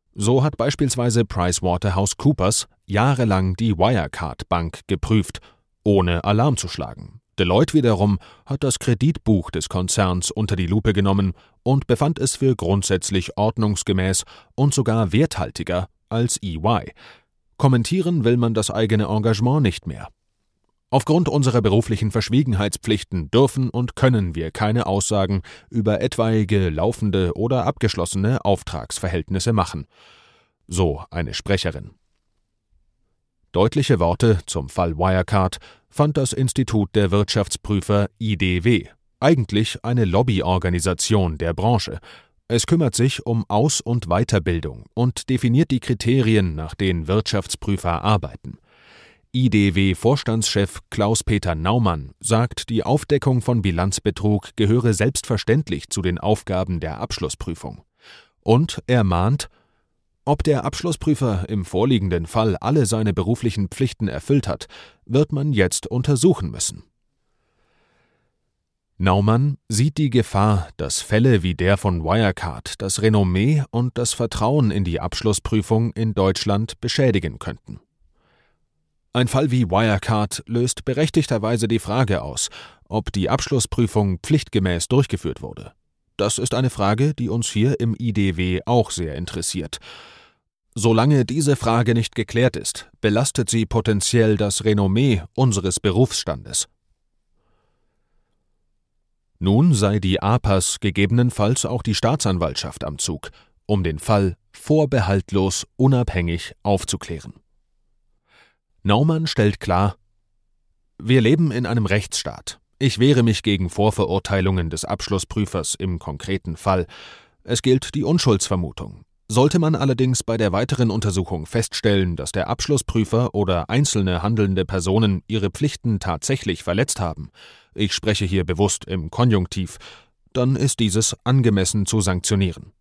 So hat beispielsweise PricewaterhouseCoopers jahrelang die Wirecard-Bank geprüft, ohne Alarm zu schlagen. Deloitte wiederum hat das Kreditbuch des Konzerns unter die Lupe genommen und befand es für grundsätzlich ordnungsgemäß und sogar werthaltiger als EY. Kommentieren will man das eigene Engagement nicht mehr. Aufgrund unserer beruflichen Verschwiegenheitspflichten dürfen und können wir keine Aussagen über etwaige laufende oder abgeschlossene Auftragsverhältnisse machen. So eine Sprecherin. Deutliche Worte zum Fall Wirecard fand das Institut der Wirtschaftsprüfer IDW, eigentlich eine Lobbyorganisation der Branche. Es kümmert sich um Aus- und Weiterbildung und definiert die Kriterien, nach denen Wirtschaftsprüfer arbeiten. IDW-Vorstandschef Klaus-Peter Naumann sagt, die Aufdeckung von Bilanzbetrug gehöre selbstverständlich zu den Aufgaben der Abschlussprüfung. Und er mahnt, ob der Abschlussprüfer im vorliegenden Fall alle seine beruflichen Pflichten erfüllt hat, wird man jetzt untersuchen müssen. Naumann sieht die Gefahr, dass Fälle wie der von Wirecard das Renommee und das Vertrauen in die Abschlussprüfung in Deutschland beschädigen könnten. Ein Fall wie Wirecard löst berechtigterweise die Frage aus, ob die Abschlussprüfung pflichtgemäß durchgeführt wurde. Das ist eine Frage, die uns hier im IDW auch sehr interessiert. Solange diese Frage nicht geklärt ist, belastet sie potenziell das Renommee unseres Berufsstandes. Nun sei die APAS gegebenenfalls auch die Staatsanwaltschaft am Zug, um den Fall vorbehaltlos unabhängig aufzuklären. Naumann stellt klar: Wir leben in einem Rechtsstaat. Ich wehre mich gegen Vorverurteilungen des Abschlussprüfers im konkreten Fall. Es gilt die Unschuldsvermutung. Sollte man allerdings bei der weiteren Untersuchung feststellen, dass der Abschlussprüfer oder einzelne handelnde Personen ihre Pflichten tatsächlich verletzt haben, ich spreche hier bewusst im Konjunktiv, dann ist dieses angemessen zu sanktionieren.